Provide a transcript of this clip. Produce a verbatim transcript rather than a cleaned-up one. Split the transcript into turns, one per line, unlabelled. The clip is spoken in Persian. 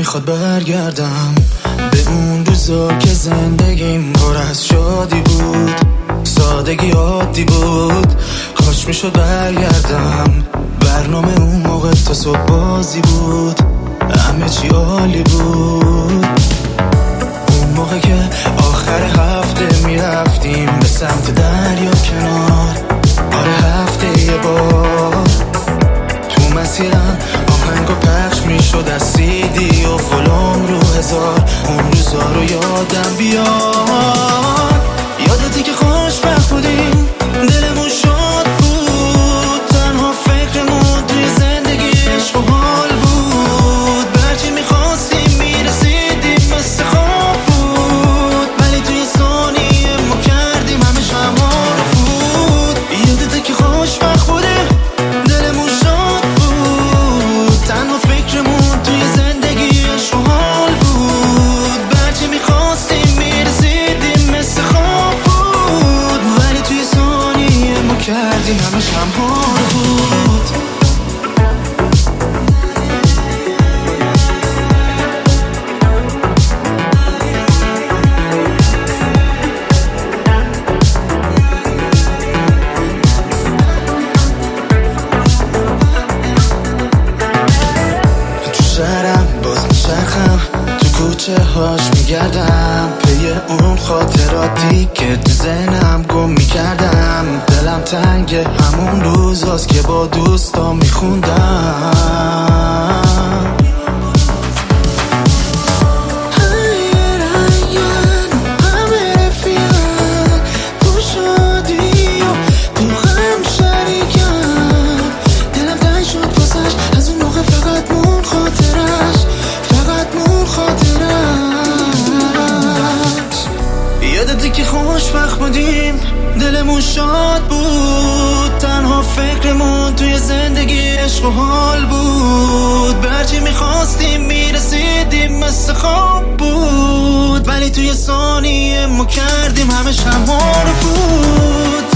نمیخواد برگردم به اون روزا که زندگیم پر از شادی بود، سادگی عادی بود. کاش میشد برگردم، برنامه اون موقع تا صبح بازی بود، همه چی عالی بود. اون موقع که آخر هفته میرفتیم به سمت دریا کنار، آره هفته یه بار تو مسیرم آهنگا پخش میشد از سی دی و ولوم رو هزار. اون روزا رو یادم بیاد، یادتی که خوشبخت بودیم، دلمون شاد بود، تنها فکرمون توی زندگی عشق و حال بود. برچی میخواستیم میرسیدیم مثل خواب بود، ولی توی ثانیه ما کردیم همه شما رو فوت. یادتی که خوشبخت بودیم، دلمون شاد بود، تنها فکرمون توی زندگی عشق و حال بود. برچی میخواستیم میرسیدیم مثل خواب بود، ولی توی ثانیه ما کردیم همه شما رو فوت. شهرم باز میچرخم، تو کوچه هاش میگردم، پی اون خاطراتی که تو ذهنم گم میکردم. دلم تنگ همون روزاست که با دوستا میخوندم. یادتی که خوشبخت بودیم، دلمون شاد بود، تنها فکرمون توی زندگی عشق و حال بود. برچی میخواستیم میرسیدیم مثل خواب بود، ولی توی ثانیه ما کردیم همه شما رو فوت.